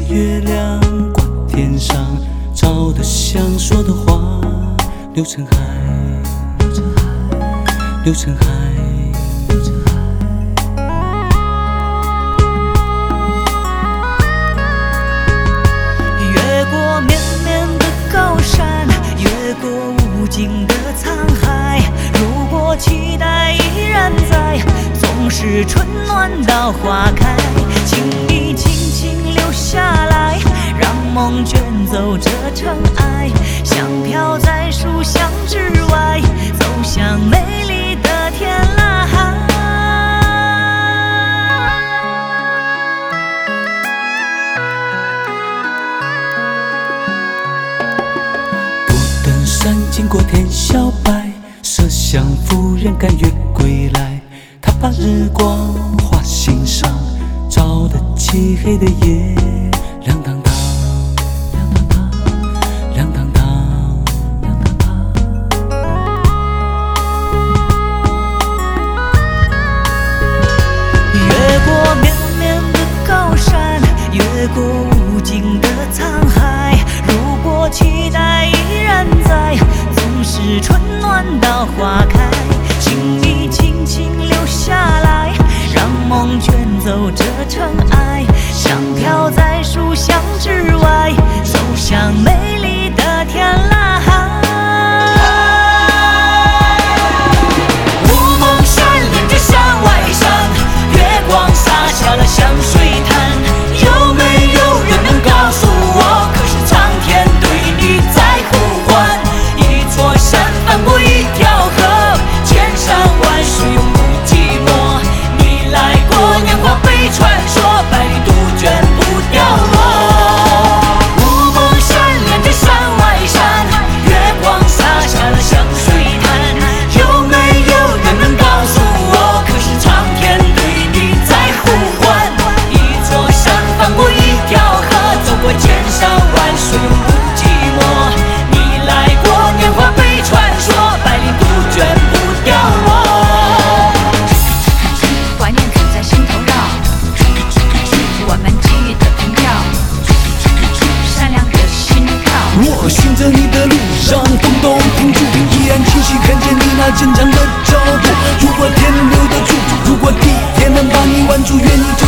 月亮挂天上，照得像说的话，流成海，流成海。 越过绵绵的高山，越过无尽的沧海。如果期待依然在，总是春暖到花开。请你轻轻留下来，让梦卷走这尘埃，像飘在书香之外，走向美丽的天籁。 经过天晓白，麝香妇人甘愿归来。她把日光画心上，照得漆黑的夜亮堂堂，亮堂堂，亮堂堂，亮堂堂。 越过绵绵的高山，越过无尽的沧海。如果期待依然在，总是春暖到花开。请你轻轻留下来，让梦卷走这尘埃，像飘在书香之外，走向美丽的天籁。雾梦山连着山外山，月光洒下了香水滩。有没有人能告诉我，可是苍天对你在呼唤？一座山翻过一条河，千山万水永不寂寞。你来过，年华被传说，百里杜鹃不掉落。雾梦山连着山外山，月光洒下了香水滩。有没有人能告诉我，可是苍天对你在呼唤？一座山翻过一条河，走过千山万水永不寂寞。你来过，年华被传说，百里杜鹃不掉落。 怀念总在心头绕，我们记忆的凭票，善良的心跳。 我循着你的路上，动动停住，依然清晰看见你那坚强的脚步。如果天留得住，如果地也能把你挽住，愿你就